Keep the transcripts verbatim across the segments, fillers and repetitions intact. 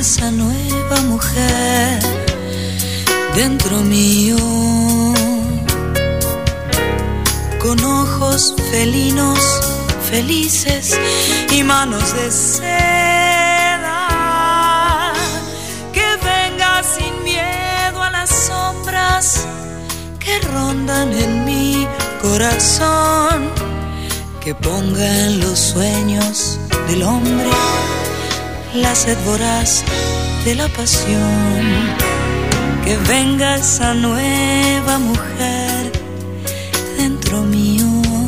esa nueva mujer dentro mío, con ojos felinos, felices y manos de seda, que venga sin miedo a las sombras que rondan en mi corazón, que ponga en los sueños del hombre la sed voraz de la pasión, que venga esa nueva mujer dentro mío,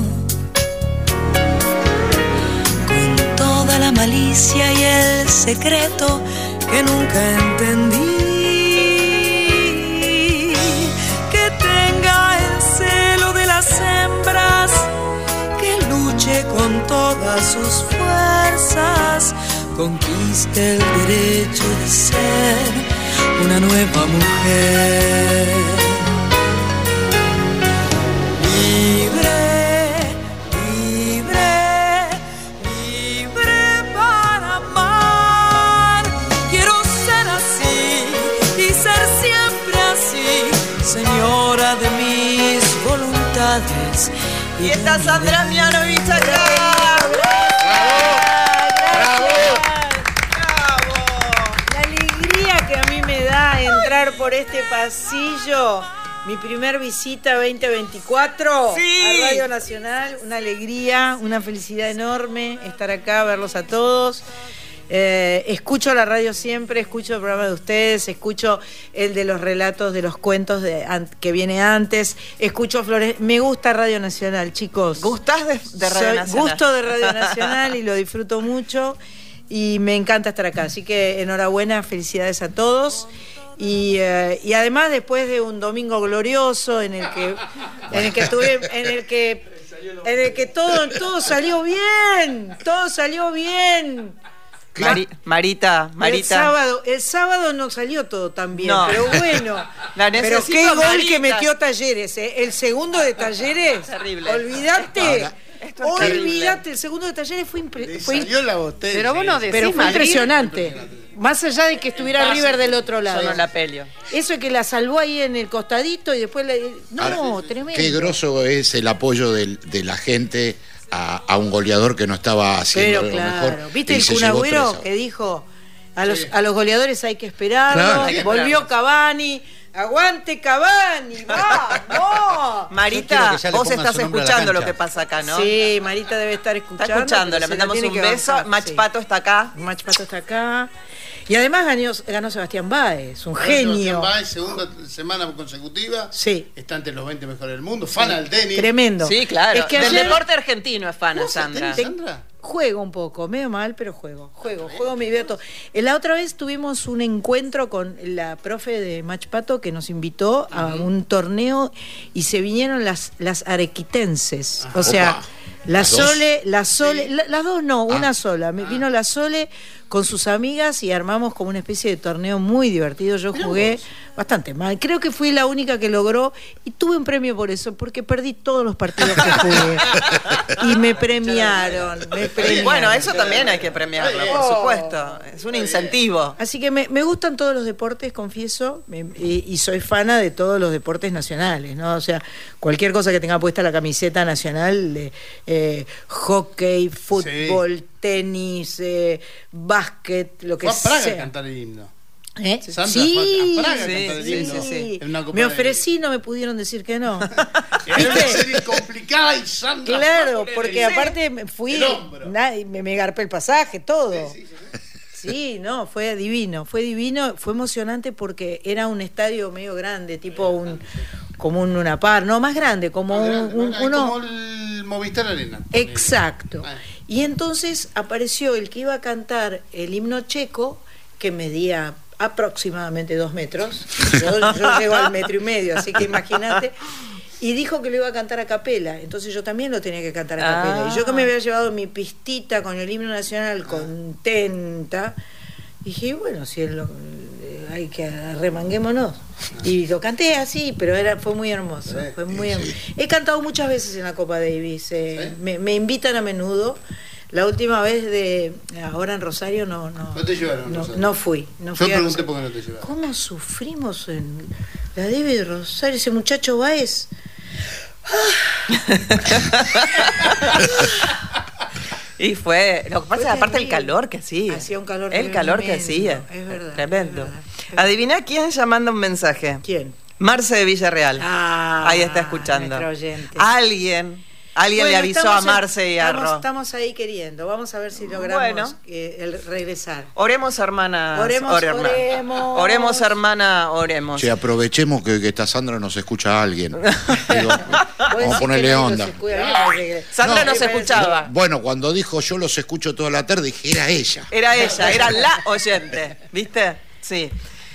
con toda la malicia y el secreto que nunca entendí, que tenga el celo de las hembras, que luche con todas sus fuerzas, conquiste el derecho de ser una nueva mujer. Libre, libre, libre para amar. Quiero ser así y ser siempre así, señora de mis voluntades. Y está Sandra Mianovich acá. Por este pasillo, mi primer visita veinte veinticuatro sí. a Radio Nacional, una alegría, una felicidad enorme estar acá, verlos a todos. Eh, escucho la radio siempre, escucho el programa de ustedes, escucho el de los relatos de los cuentos de, an, que viene antes, escucho Flores. Me gusta Radio Nacional, chicos. ¿Gustás de, de Radio Soy, Nacional? Gusto de Radio Nacional y lo disfruto mucho y me encanta estar acá. Así que enhorabuena, felicidades a todos. Y, uh, y además después de un domingo glorioso en el que en el que tuve, en el que en el que todo todo salió bien, todo salió bien. Mari, Marita, Marita. El sábado, el sábado no salió todo tan bien, no. pero bueno. Pero qué gol Marita. Que metió Talleres, ¿eh? El segundo de Talleres. Terrible. Olvídate. Olvídate, el segundo de Talleres fue impresionante. Salió la botella. Pero vos no decís, pero fue Madrid. Impresionante. Más allá de que estuviera River del otro lado. Yo no la peleo. Eso es que la salvó ahí en el costadito y después la... No, Ahora, tremendo. Qué groso es el apoyo de, de la gente a, a un goleador que no estaba haciendo pero lo claro. mejor. ¿Viste el Kun Agüero que dijo a los, sí. a los goleadores hay que esperarlo? Claro, hay que volvió esperar. Cavani. ¡Aguante Cavani! ¡Vamos! Marita, vos estás escuchando lo que pasa acá, ¿no? Sí, Marita debe estar escuchando. Está escuchando, le mandamos un beso. Mach sí. Pato está acá. Mach Pato está acá. Y además ganó, ganó Sebastián Báez, un genio. Sebastián Báez, segunda semana consecutiva. Sí. Está entre los veinte mejores del mundo. Fan sí. al tenis. Tremendo. Sí, claro. Es que del ayer... deporte argentino es fan, Sandra. Sandra. Juego un poco, medio mal, pero juego. Juego, juego mi Beto. La otra vez tuvimos un encuentro con la profe de Mach Pato que nos invitó uh-huh. a un torneo y se vinieron las, las arequitenses. Uh-huh. O sea, Opa. la ¿Las Sole, dos? la Sole, sí. la, las dos no, ah. una sola. Me ah. vino la Sole con sus amigas y armamos como una especie de torneo muy divertido. Yo Miramos. jugué bastante mal. Creo que fui la única que logró y tuve un premio por eso, porque perdí todos los partidos que jugué. Y me premiaron, me premiaron. Bueno, eso también hay que premiarlo, por oh. supuesto. Es un incentivo. Así que me, me gustan todos los deportes, confieso, me, y, y soy fana de todos los deportes nacionales, ¿no? O sea, cualquier cosa que tenga puesta la camiseta nacional, de eh, hockey, fútbol, sí. tenis, eh, básquet, lo que sea. Fue a Praga sea. a cantar el himno. ¿Eh? Sandra sí, fue a Praga sí, a cantar el sí, himno. sí, sí. Me ofrecí, no me pudieron decir que no. Era una serie complicada y Sandra. Claro, porque aparte fui, nadie, me, me garpé el pasaje, todo. Sí, sí, sí. Sí, no, fue divino, fue divino, fue emocionante porque era un estadio medio grande, tipo un, como un Luna Park, no, más grande, como más grande, un, un uno, como el Movistar Arena. Exacto. Ah. Y entonces apareció el que iba a cantar el himno checo, que medía aproximadamente dos metros. Yo, yo llego al metro y medio, así que imagínate. Y dijo que lo iba a cantar a capela, entonces yo también lo tenía que cantar a capela. Ah. Y yo que me había llevado mi pistita con el himno nacional contenta, dije, bueno, si él lo, hay que remanguémonos. Y lo canté así, pero era fue muy hermoso. Fue muy hermoso. He cantado muchas veces en la Copa Davis, eh, ¿Sí? me, me invitan a menudo. La última vez de ahora en Rosario no no, no te llevaron. No, Rosario. no fui. No Yo fui pregunté por qué no te llevaron. ¿Cómo sufrimos en la Debbie de Rosario? Ese muchacho Báez. Y fue, lo que pasa Fue es aparte el terrible. calor que hacía. Hacía un calor El calor que tremendo, hacía. es verdad, Tremendo. es verdad. Adivina quién llamando un mensaje. ¿Quién? Marce de Villarreal. Ah, Ahí está escuchando. nuestra oyente. Alguien, alguien Bueno, le avisó a estamos en- Marce y a estamos, Ro. estamos ahí queriendo. Vamos a ver si logramos Bueno. eh, el regresar. Oremos, hermanas. Oremos, orema. oremos. Oremos, hermana, oremos. Che, aprovechemos que, que está Sandra, nos escucha a alguien. Digo, Vos vamos decís a ponerle que nadie onda. los escucha, a mí me parece que- Sandra no se me parece- escuchaba. Bueno, cuando dijo yo los escucho toda la tarde, dije, era ella. Era ella, era la oyente. ¿Viste? Sí.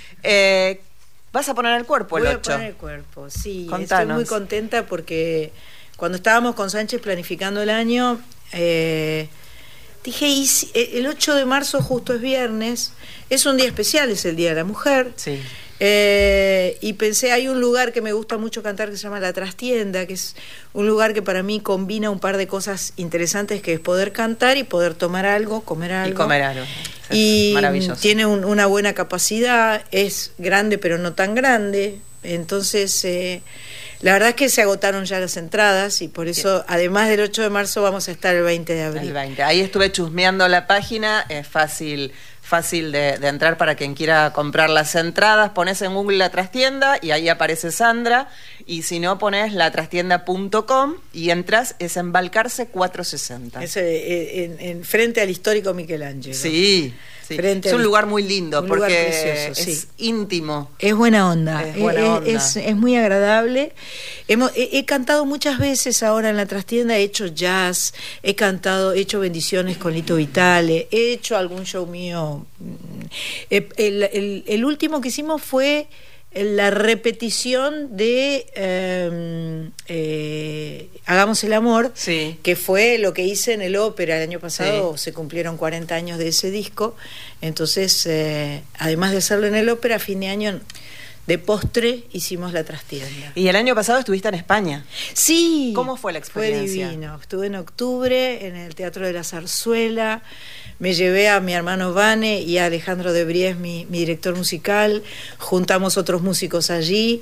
Eh, ¿Vas a poner el cuerpo el Voy ocho? a poner el cuerpo, sí. Contanos. Estoy muy contenta porque cuando estábamos con Sánchez planificando el año, eh, dije, y si- el ocho de marzo justo es viernes, es un día especial, es el Día de la Mujer. Sí. Eh, y pensé, hay un lugar que me gusta mucho cantar que se llama La Trastienda, que es un lugar que para mí combina un par de cosas interesantes, que es poder cantar y poder tomar algo, comer algo. Y comer algo. Es Y maravilloso. tiene un- una buena capacidad, es grande pero no tan grande, entonces eh, la verdad es que se agotaron ya las entradas y por eso, además del ocho de marzo, vamos a estar el veinte de abril. El veinte. Ahí estuve chusmeando la página, es fácil fácil de, de entrar para quien quiera comprar las entradas. Pones en Google La Trastienda y ahí aparece Sandra, y si no pones la trastienda punto com y entras, es en Balcarce cuatrocientos sesenta. Es eh, en, en frente al histórico Michelangelo. Sí, sí. Frente Es un al- lugar muy lindo un lugar porque precioso, es sí. íntimo. Es buena onda, Es buena Eh, eh, onda. Es, es muy agradable. Hemos, he, he cantado muchas veces ahora en La Trastienda, he hecho jazz, he cantado, he hecho bendiciones con Lito Vitale, he hecho algún show mío. Mm, eh, El, el- el último que hicimos fue la repetición de eh, eh, Hagamos el Amor, Sí. que fue lo que hice en el ópera el año pasado. Se cumplieron cuarenta años de ese disco, entonces eh, además de hacerlo en el ópera, a fin de año de postre hicimos La Trastienda. Y el año pasado estuviste en España. Sí. ¿Cómo fue la experiencia? Fue divino. Estuve en octubre en el Teatro de la Zarzuela. Me llevé a mi hermano Vane y a Alejandro de Bries, mi, mi director musical. Juntamos otros músicos allí.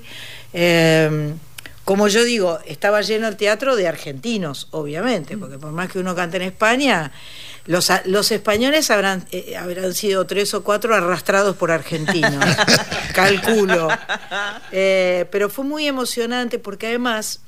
Eh, como yo digo, estaba lleno el teatro de argentinos, obviamente, porque por más que uno cante en España, los, a- los españoles habrán, eh, habrán sido tres o cuatro arrastrados por argentinos, calculo. Eh, pero fue muy emocionante porque además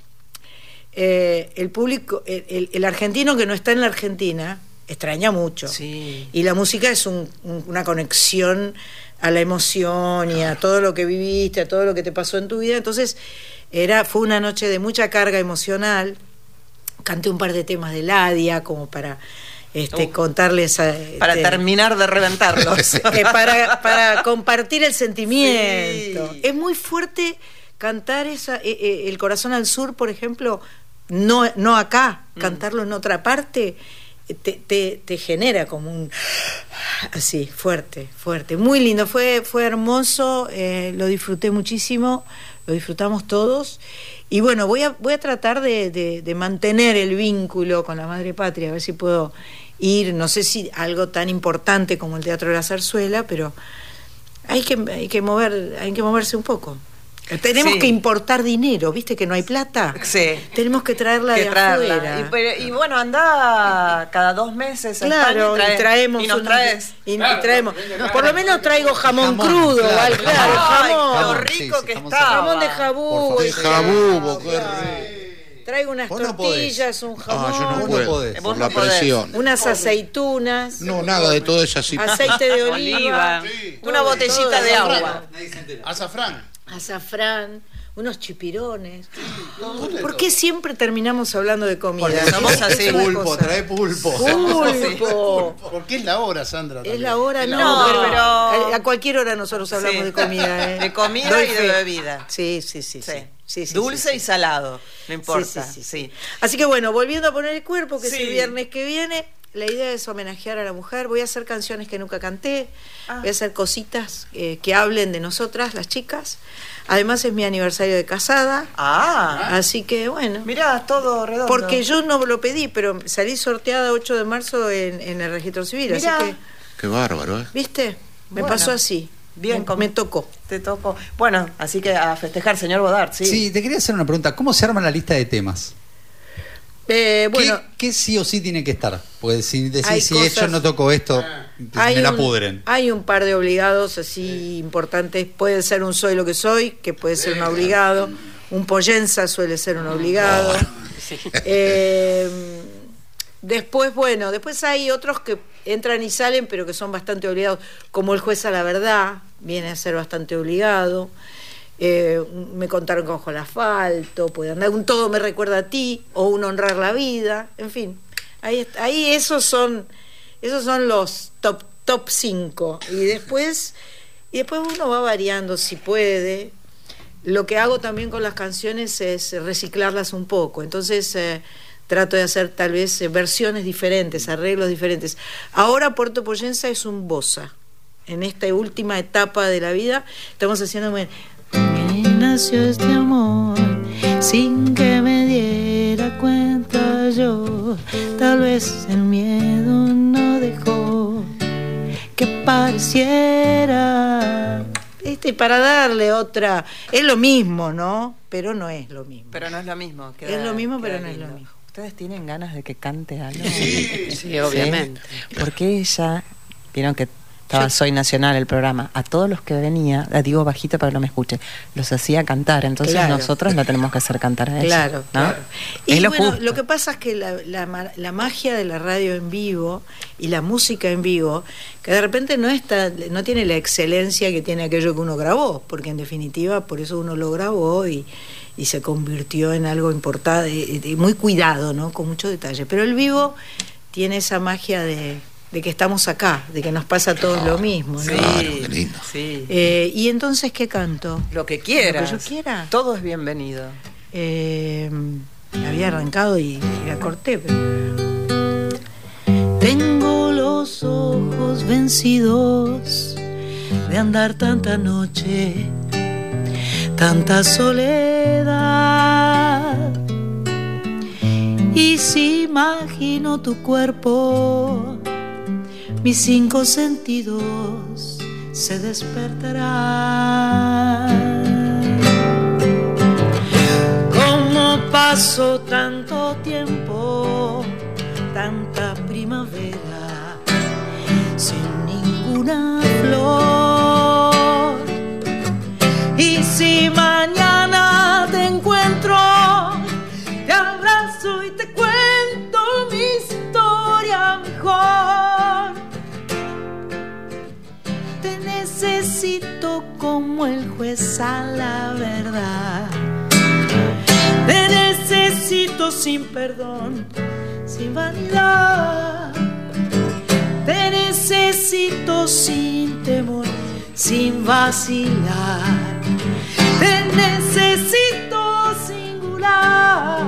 eh, el público, el, el- el argentino que no está en la Argentina extraña mucho. Sí. Y la música es un- un- una conexión a la emoción y a todo lo que viviste, a todo lo que te pasó en tu vida. Entonces, era, fue una noche de mucha carga emocional. Canté un par de temas de Ladia como para este, Uh, contarles a, Para este, terminar de reventarlos. eh, para, para compartir el sentimiento. Sí. Es muy fuerte cantar esa, eh, eh, El Corazón al Sur, por ejemplo, no, no acá, Mm. cantarlo en otra parte, eh, te, te, te genera como un... Así, fuerte, fuerte. Muy lindo, fue, fue hermoso, eh, lo disfruté muchísimo, lo disfrutamos todos. Y bueno, voy a, voy a tratar de, de, de mantener el vínculo con la madre patria, a ver si puedo ir, no sé si algo tan importante como el Teatro de la Zarzuela, pero hay que, hay que mover, hay que moverse un poco. Tenemos Sí. que importar dinero, ¿viste que no hay plata? Sí. Tenemos que traerla Que de traerla. afuera. Y, pero- y bueno, anda cada dos meses a Claro, España y, y traemos y nos unos- traes. y- y Claro, traemos. venga, Por lo menos traigo jamón, Jamón, crudo, claro, ¿vale? Claro, Ay, jamón. lo Sí, rico sí, que jamón estaba. Jamón de Por jabú. favor. De ese. jabugo, qué rico. Traigo unas Vos no podés. tortillas, un jamón, Ah, yo no Vos no puedo, podés. por Vos la no podés. presión. unas aceitunas, No, nada de todo eso así. aceite de oliva, Oliva. Sí. Una Todo, botellita todo de eso. agua. Azafrán. azafrán, unos chipirones. ¿Por qué siempre terminamos hablando de comida? Porque somos Es- así. es una Pulpo, cosa. trae pulpo. Pulpo. Porque es la hora, Sandra. Es también. la hora, Es la no, hora. No, pero, pero- a, a cualquier hora nosotros hablamos Sí. de comida. ¿eh? De comida Doy y de fe. bebida. Sí, sí, sí. sí. Sí. Sí, sí, Dulce sí, y sí. salado, no importa. Sí, sí, sí, sí. sí. Así que bueno, volviendo a poner el cuerpo, que es Sí. el viernes que viene, la idea es homenajear a la mujer. Voy a hacer canciones que nunca canté, ah. voy a hacer cositas eh, que hablen de nosotras, las chicas. Además es mi aniversario de casada. Ah. Así que bueno. Mirá, todo redondo. Porque yo no lo pedí, pero salí sorteada ocho de marzo en, en el registro civil. Mirá. Así que, qué bárbaro, ¿eh? ¿Viste? Me bueno, pasó así. Bien, me, me tocó. Te tocó. Bueno, así que a festejar, señor Bodart, sí. Sí, te quería hacer una pregunta. ¿Cómo se arma la lista de temas? Eh, bueno, ¿Qué, ¿Qué sí o sí tiene que estar? Pues si decís, si cosas, yo no toco esto, hay me la un, pudren. Hay un par de obligados así importantes. Puede ser un Soy lo que soy, que puede ser un obligado. Un Pollenza suele ser un obligado. Oh. Eh, después, bueno, después hay otros que entran y salen, pero que son bastante obligados. Como El juez a la verdad, viene a ser bastante obligado. Eh, me contaron que bajo el asfalto, puede andar un Todo me recuerda a ti, o un Honrar la vida, en fin, ahí, ahí esos son esos son los top top cinco, y después y después uno va variando si puede. Lo que hago también con las canciones es reciclarlas un poco, entonces eh, trato de hacer tal vez eh, versiones diferentes, arreglos diferentes. Ahora Puerto Pollenza es un bossa. En esta última etapa de la vida estamos haciendo muy... Nació este amor sin que me diera cuenta yo, tal vez el miedo no dejó que pareciera, este, para darle otra, es lo mismo, ¿no? Pero no es lo mismo. Pero no es lo mismo. Queda, es lo mismo, pero no lindo. es lo mismo. ¿Ustedes tienen ganas de que cante algo? Sí, sí, obviamente. ¿Sí? Porque ella, vieron que estaba Soy Nacional el programa, a todos los que venía, la digo bajito para que no me escuche, los hacía cantar, entonces claro. nosotros la tenemos que hacer cantar a ella. Claro, ¿no? claro. Y es lo, bueno, justo. Lo que pasa es que la, la, la magia de la radio en vivo y la música en vivo, que de repente no está, no tiene la excelencia que tiene aquello que uno grabó, porque en definitiva por eso uno lo grabó y, y se convirtió en algo importante, muy cuidado, ¿no? Con mucho detalle. Pero el vivo tiene esa magia de... de que estamos acá, de que nos pasa a todos claro, lo mismo, ¿no? Claro, qué lindo. Sí. Eh, y entonces, ¿qué canto? Lo que quieras. Lo que yo quiera. Todo es bienvenido. Eh, había arrancado y, y la corté. Pero... Tengo los ojos vencidos de andar tanta noche, tanta soledad. Y si imagino tu cuerpo, mis cinco sentidos se despertarán. Como pasó tanto tiempo, tanta primavera, sin ninguna flor. Y si mañana te encuentro, te abrazo y te cuento mi historia mejor. Te necesito como el juez a la verdad. Te necesito sin perdón, sin vanidad. Te necesito sin temor, sin vacilar. Te necesito singular.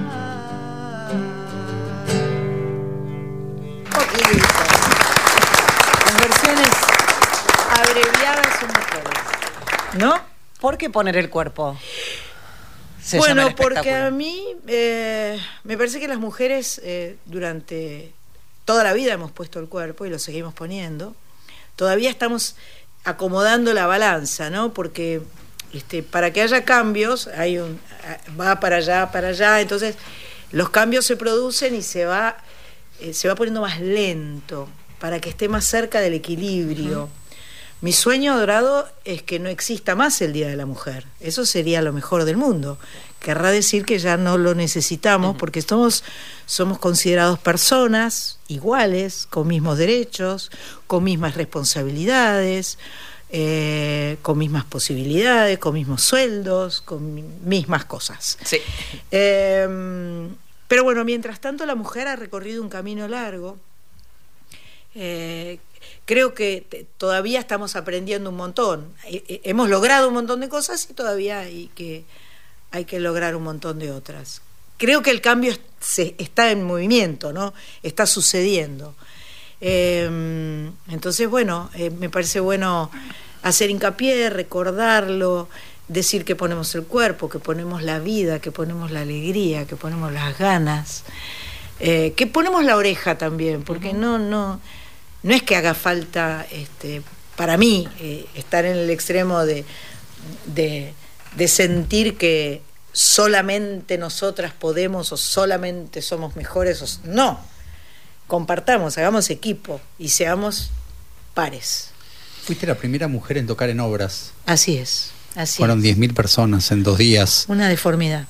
Poquito. Las versiones abreviadas son mejores, ¿no? ¿Por qué poner el cuerpo? Se bueno, porque a mí eh, me parece que las mujeres eh, durante toda la vida hemos puesto el cuerpo y lo seguimos poniendo. Todavía estamos acomodando la balanza, ¿no? Porque este, para que haya cambios, hay un va para allá, para allá, entonces los cambios se producen y se va eh, se va poniendo más lento para que esté más cerca del equilibrio. Uh-huh. Mi sueño dorado es que no exista más el Día de la Mujer. Eso sería lo mejor del mundo. Querrá decir que ya no lo necesitamos, uh-huh, porque somos, somos considerados personas iguales, con mismos derechos, con mismas responsabilidades, eh, con mismas posibilidades, con mismos sueldos, con mi- mismas cosas. Sí. Eh, pero bueno, mientras tanto la mujer ha recorrido un camino largo. Eh, creo que te, todavía estamos aprendiendo un montón. Eh, eh, hemos logrado un montón de cosas y todavía hay que, hay que lograr un montón de otras. creo que el cambio se, está en movimiento, ¿no? Está sucediendo. Eh, entonces, bueno, eh, me parece bueno hacer hincapié, recordarlo, decir que ponemos el cuerpo, que ponemos la vida, que ponemos la alegría, que ponemos las ganas, eh, que ponemos la oreja también, porque uh-huh. no, no, no es que haga falta, este, para mí, eh, estar en el extremo de, de, de sentir que solamente nosotras podemos o solamente somos mejores, o, no, compartamos, hagamos equipo y seamos pares. Fuiste la primera mujer en tocar en obras. Así es. Así Fueron es. diez mil personas en dos días. Una deformidad.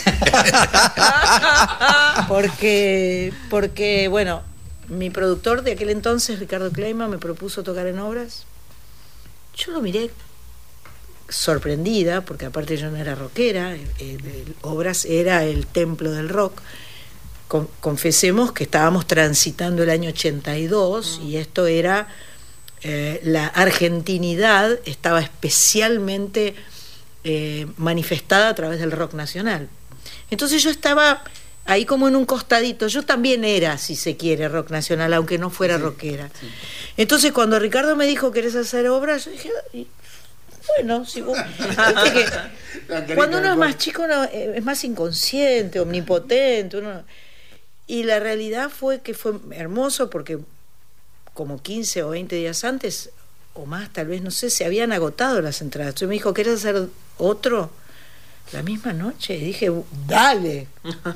porque, porque, bueno, mi productor de aquel entonces, Ricardo Kleiman, me propuso tocar en obras. Yo lo miré sorprendida, porque aparte yo no era rockera, el, el, el Obras era el templo del rock. Con, confesemos que estábamos transitando el año ochenta y dos y esto era... Eh, la argentinidad estaba especialmente eh, manifestada a través del rock nacional. Entonces yo estaba ahí como en un costadito. Yo también era, si se quiere, rock nacional, aunque no fuera sí, rockera. Sí. Entonces cuando Ricardo me dijo, ¿querés hacer obras? Yo dije, bueno, si vos... que cuando uno es más chico uno es más inconsciente, omnipotente. Uno... Y la realidad fue que fue hermoso porque como quince o veinte días antes, o más tal vez, no sé, se habían agotado las entradas. Entonces me dijo, ¿querés hacer otro la misma noche? Y dije, dale.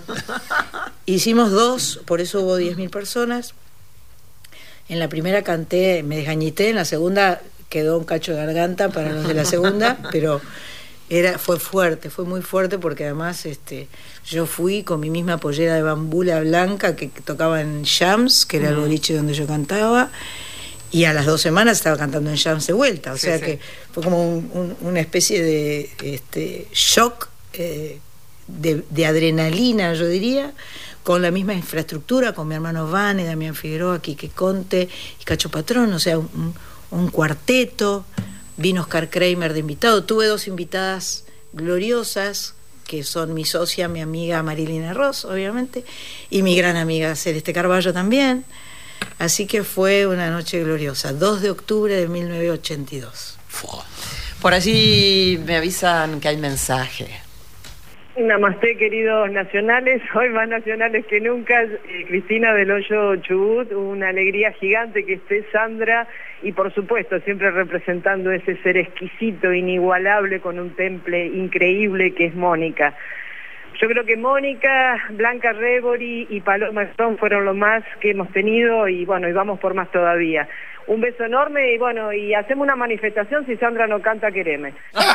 Hicimos dos, por eso hubo diez mil personas. En la primera canté, me desgañité, en la segunda quedó un cacho de garganta para los de la segunda, pero era, fue fuerte, fue muy fuerte porque además este, yo fui con mi misma pollera de bambula blanca que, que tocaba en Shams, que era el boliche donde yo cantaba, y a las dos semanas estaba cantando en Shams de vuelta, o sí, sea sí. que fue como un, un, una especie de este, shock eh, de, de adrenalina, yo diría, con la misma infraestructura, con mi hermano Vane, Damián Figueroa, Quique Conte y Cacho Patrón, o sea, un, un cuarteto. Vino Oscar Kramer de invitado. Tuve dos invitadas gloriosas, que son mi socia, mi amiga Marilina Ross, obviamente, y mi gran amiga Celeste Carballo también. Así que fue una noche gloriosa. dos de octubre de mil novecientos ochenta y dos. Por allí me avisan que hay mensaje. Namaste, queridos nacionales, hoy más nacionales que nunca, eh, Cristina del Hoyo Chubut, una alegría gigante que esté Sandra y por supuesto siempre representando ese ser exquisito, inigualable, con un temple increíble que es Mónica. Yo creo que Mónica, Blanca Rebori y Paloma Stone fueron lo más que hemos tenido y bueno, y vamos por más todavía. Un beso enorme y bueno, y hacemos una manifestación si Sandra no canta Quereme.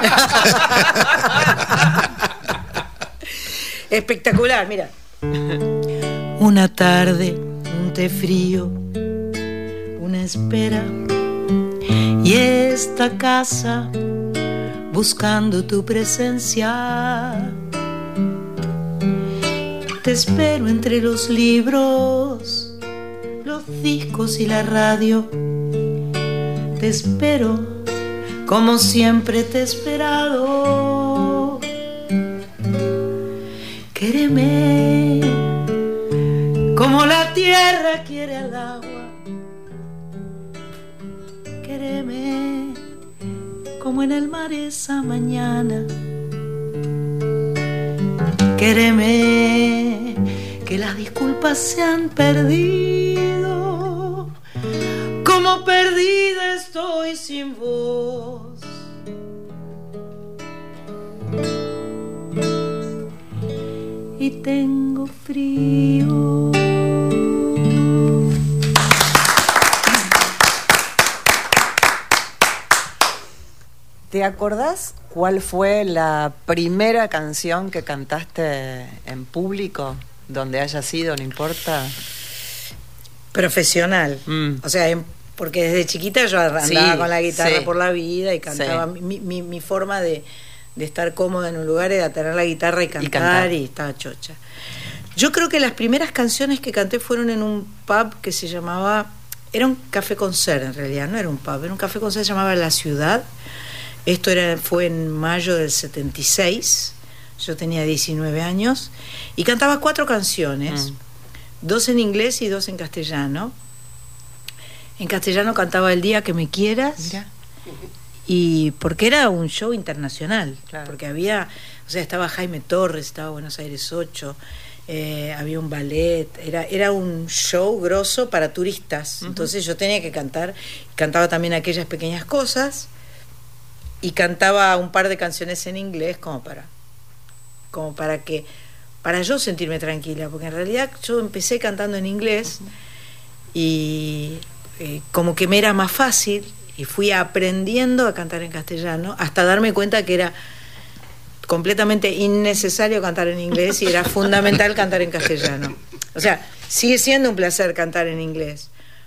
Espectacular, mira. Una tarde, un té frío, una espera y esta casa buscando tu presencia. Te espero entre los libros, los discos y la radio. Te espero como siempre te he esperado. Quéreme como la tierra quiere al agua. Quéreme como en el mar esa mañana. Quéreme que las disculpas se han perdido, como perdida estoy sin voz. Y tengo frío. ¿Te acordás cuál fue la primera canción que cantaste en público? Donde haya sido, no importa. Profesional. Mm. O sea, porque desde chiquita yo andaba sí, con la guitarra sí. por la vida y cantaba. Sí. Mi, mi, mi forma de... de estar cómoda en un lugar era tener la guitarra y cantar, y cantar y estaba chocha. Yo creo que las primeras canciones que canté fueron en un pub que se llamaba, era un café concert en realidad, no era un pub, era un café concert que se llamaba La Ciudad. Esto era, fue en mayo del setenta y seis. yo tenía diecinueve años, y cantaba cuatro canciones, mm. dos en inglés y dos en castellano. En castellano cantaba El día que me quieras. Mira. Y porque era un show internacional, claro. Porque había, o sea, estaba Jaime Torres, estaba Buenos Aires ocho, eh, había un ballet, era, era un show grosso para turistas. Uh-huh. Entonces yo tenía que cantar, cantaba también Aquellas pequeñas cosas, y cantaba un par de canciones en inglés como para, como para que, para yo sentirme tranquila, porque en realidad yo empecé cantando en inglés. Uh-huh. Y eh, como que me era más fácil, y fui aprendiendo a cantar en castellano hasta darme cuenta que era completamente innecesario cantar en inglés y era fundamental cantar en castellano. O sea, sigue siendo un placer cantar en inglés,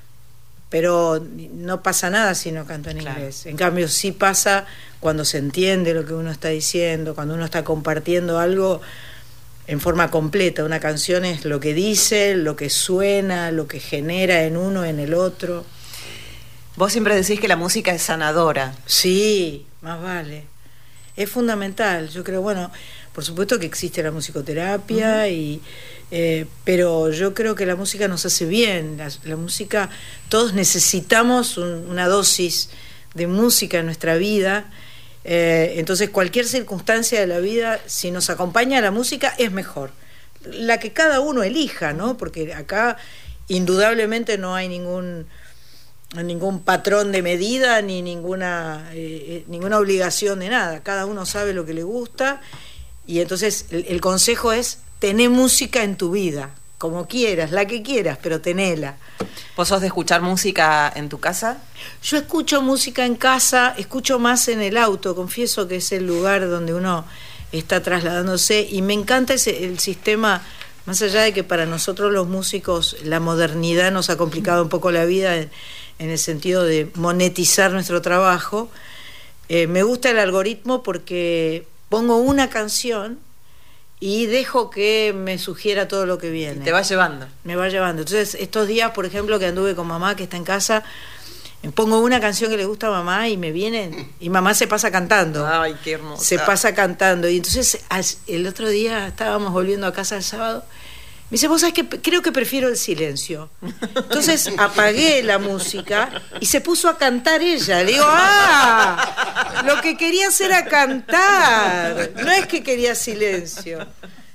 pero no pasa nada si no canto en claro. inglés. En cambio, sí pasa cuando se entiende lo que uno está diciendo, cuando uno está compartiendo algo en forma completa. Una canción es lo que dice, lo que suena, lo que genera en uno, en el otro. Vos siempre decís que la música es sanadora. Sí, más vale. Es fundamental. Yo creo, bueno, por supuesto que existe la musicoterapia, uh-huh. y, eh, pero yo creo que la música nos hace bien. La, la música, todos necesitamos un, una dosis de música en nuestra vida. Eh, entonces, cualquier circunstancia de la vida, si nos acompaña la música, es mejor. La que cada uno elija, ¿no? Porque acá, indudablemente, no hay ningún... ningún patrón de medida ni ninguna eh, ninguna obligación de nada. Cada uno sabe lo que le gusta, y entonces el, el consejo es: tené música en tu vida, como quieras, la que quieras, pero tenela. ¿Vos sos de escuchar música en tu casa? Yo escucho música en casa, escucho más en el auto. Confieso que es el lugar donde uno está trasladándose, y me encanta ese, el sistema. Más allá de que para nosotros los músicos la modernidad nos ha complicado un poco la vida en, en el sentido de monetizar nuestro trabajo, eh, me gusta el algoritmo porque pongo una canción y dejo que me sugiera todo lo que viene. Y te va llevando. Me va llevando. Entonces, estos días, por ejemplo, que anduve con mamá, que está en casa, pongo una canción que le gusta a mamá y me viene, y mamá se pasa cantando. Ay, qué hermosa. Se pasa cantando. Y entonces el otro día estábamos volviendo a casa el sábado, me dice: vos sabés que creo que prefiero el silencio. Entonces apagué la música y se puso a cantar ella. Le digo: ah, lo que querías era cantar, no es que quería silencio.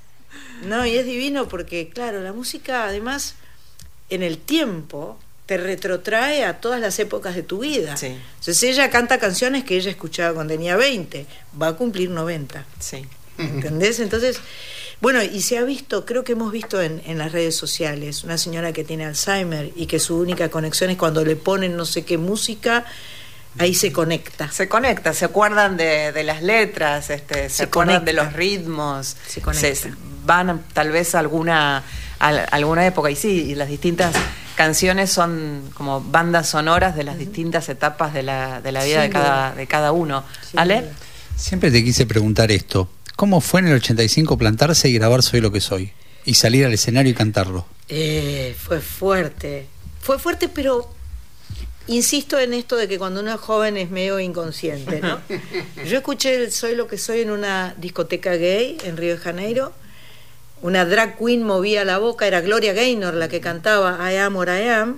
No, y es divino porque, claro, la música además en el tiempo te retrotrae a todas las épocas de tu vida. Sí. Entonces ella canta canciones que ella escuchaba cuando tenía veinte, va a cumplir noventa. Sí. ¿Entendés? Entonces, bueno, y se ha visto, creo que hemos visto en, en las redes sociales, una señora que tiene Alzheimer y que su única conexión es cuando le ponen no sé qué música, ahí se conecta. Se conecta, se acuerdan de, de las letras, este, se, se acuerdan de los ritmos, se conecta. Se, van tal vez a alguna, a alguna época, y sí, y las distintas canciones son como bandas sonoras de las uh-huh. distintas etapas de la, de la vida de cada, de cada uno. Sí, ¿Ale? Siempre te quise preguntar esto: ¿cómo fue en el ochenta y cinco plantarse y grabar Soy lo que soy? Y salir al escenario y cantarlo. Eh, fue fuerte. Fue fuerte, pero insisto en esto de que cuando uno es joven es medio inconsciente, ¿no? Yo escuché el Soy lo que soy en una discoteca gay en Río de Janeiro. Una drag queen movía la boca, era Gloria Gaynor la que cantaba I Am What I Am.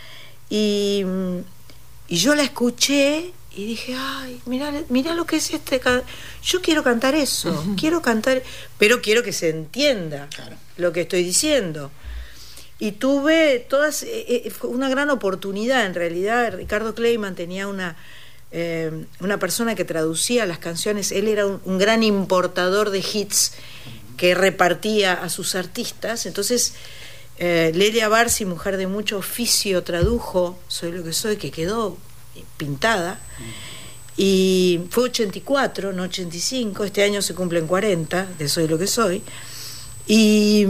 Y, y yo la escuché y dije: ay, mirá, mirá lo que es este can- yo quiero cantar eso, uh-huh. quiero cantar, pero quiero que se entienda claro. lo que estoy diciendo. Y tuve todas, eh, fue una gran oportunidad en realidad. Ricardo Kleiman tenía una eh, una persona que traducía las canciones. Él era un, un gran importador de hits que repartía a sus artistas. Entonces eh, Lelia Barsi, mujer de mucho oficio, tradujo Soy lo que soy, que quedó pintada, y fue ochenta y cuatro, no ochenta y cinco. Este año se cumplen cuarenta de Soy lo que soy, y,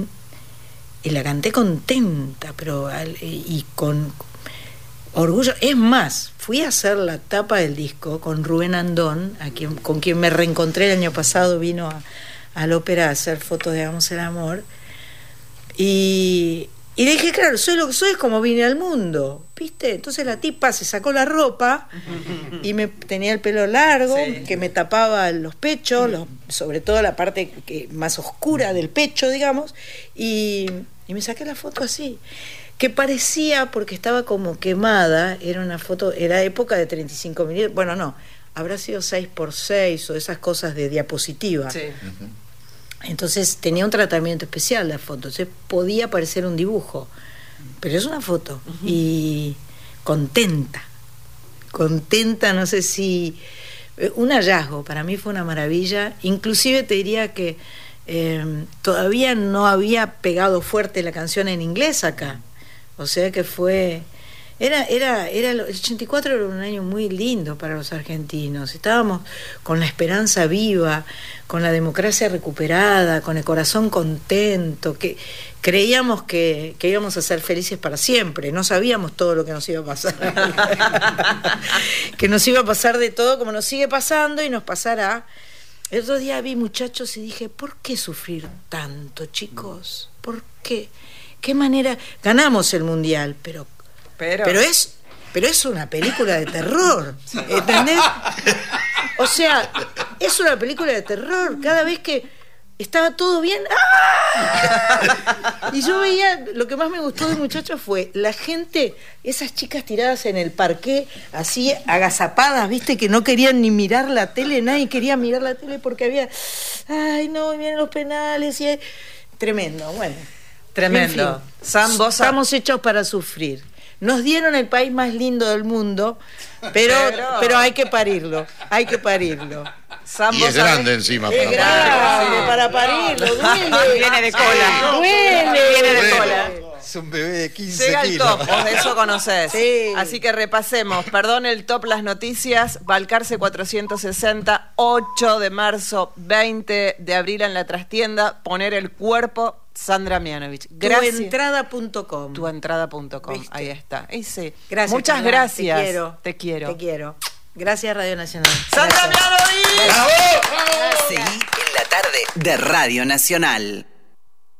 y la canté contenta, pero y con orgullo. Es más, fui a hacer la tapa del disco con Rubén Andón, a quien, con quien me reencontré el año pasado. Vino a, a la ópera a hacer fotos de Hagamos el Amor, y Y le dije, claro, soy lo que soy, es como vine al mundo, ¿viste? Entonces la tipa se sacó la ropa y me tenía el pelo largo, sí, que me tapaba los pechos, los, sobre todo la parte que, más oscura del pecho, digamos, y, y me saqué la foto así, que parecía, porque estaba como quemada, era una foto, era época de treinta y cinco milímetros, bueno, no, habrá sido seis por seis o esas cosas de diapositiva. Sí. Uh-huh. Entonces tenía un tratamiento especial la foto, entonces podía parecer un dibujo, pero es una foto. Uh-huh. Y contenta, contenta, no sé si... Un hallazgo, para mí fue una maravilla, inclusive te diría que eh, todavía no había pegado fuerte la canción en inglés acá, o sea que fue... Era, era, era, el ochenta y cuatro era un año muy lindo para los argentinos. Estábamos con la esperanza viva, con la democracia recuperada, con el corazón contento, que creíamos que, que íbamos a ser felices para siempre. No sabíamos todo lo que nos iba a pasar. Que nos iba a pasar de todo, como nos sigue pasando y nos pasará. El otro día vi muchachos y dije, ¿por qué sufrir tanto, chicos? ¿Por qué? ¿Qué manera? Ganamos el mundial, pero... Pero, pero es pero es una película de terror, ¿entendés? O sea, es una película de terror. Cada vez que estaba todo bien, ¡ah! Y yo veía, lo que más me gustó de muchachos fue la gente, esas chicas tiradas en el parqué, así agazapadas, viste, que no querían ni mirar la tele, nadie quería mirar la tele porque había, ay no, vienen los penales y hay... Tremendo, bueno. Tremendo. En fin, Sam, vos estamos hechos para sufrir. Nos dieron el país más lindo del mundo, pero, pero... pero hay que parirlo, hay que parirlo. Sam, y es grande sabés, encima para parirlo. Grande, sí. Para parirlo, duele. Viene de cola. Duele. Viene de cola. Es un bebé de quince Llega kilos. el top, vos de eso conocés. Sí. Así que repasemos. Perdón el top, las noticias. Balcarce cuatrocientos sesenta, ocho de marzo, veinte de abril en la trastienda. Poner el cuerpo, Sandra Mianovich. Gracias. Tuentrada punto com. Tuentrada punto com. Ahí está. Ahí sí. Gracias. Muchas Carla. gracias. Te quiero. Te quiero. Te quiero. Gracias, Radio Nacional. ¡Sandra Mianovich! Seguí en la tarde de Radio Nacional.